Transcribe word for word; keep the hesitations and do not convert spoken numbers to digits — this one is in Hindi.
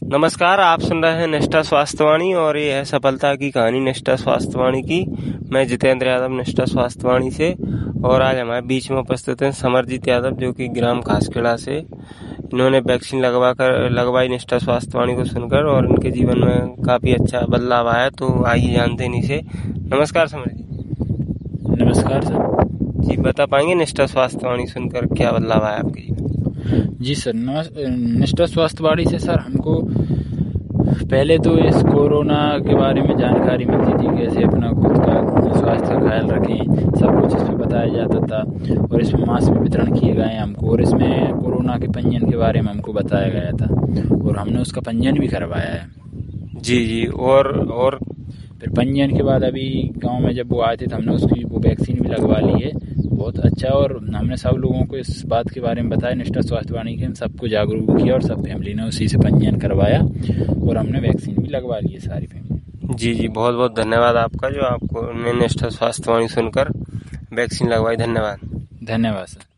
नमस्कार, आप सुन रहे हैं निष्ठा स्वास्थ्यवाणी और ये है सफलता की कहानी निष्ठा स्वास्थ्यवाणी की। मैं जितेंद्र यादव निष्ठा स्वास्थ्यवाणी से, और आज हमारे बीच में उपस्थित हैं समरजीत यादव जो कि ग्राम खासखेड़ा से। इन्होंने वैक्सीन लगवा कर लगवाई निष्ठा स्वास्थ्यवाणी को सुनकर और इनके जीवन में काफ़ी अच्छा बदलाव आया। तो आइए जानते हैं इन्हीं से। नमस्कार समरजीत। नमस्कार सर जी, बता पाएंगे निष्ठा स्वास्थ्यवाणी सुनकर क्या बदलाव आया आपके जीवन? जी सर, निष्ठा स्वास्थ्यवाणी से सर हमको पहले तो इस कोरोना के बारे में जानकारी मिलती थी, कैसे अपना खुद का स्वास्थ्य का ख्याल रखें, सब कुछ इसमें बताया जाता था। और इसमें मास्क भी वितरण किए गए हमको, और इसमें कोरोना के पंजीयन के बारे में हमको बताया गया था और हमने उसका पंजीयन भी करवाया है। जी जी और और फिर पंजीयन के बाद अभी गांव में जब वो आए थे तो हमने उसकी वो वैक्सीन भी लगवा ली है। बहुत अच्छा, और हमने सब लोगों को इस बात के बारे में बताया निष्ठा स्वास्थ्यवाणी के, हम सबको जागरूक किया और सब फैमिली ने उसी से पंजीयन करवाया और हमने वैक्सीन भी लगवा ली है सारी फैमिली। जी जी बहुत बहुत धन्यवाद आपका, जो आपको निष्ठा स्वास्थ्यवाणी सुनकर वैक्सीन लगवाई। धन्यवाद। धन्यवाद सर।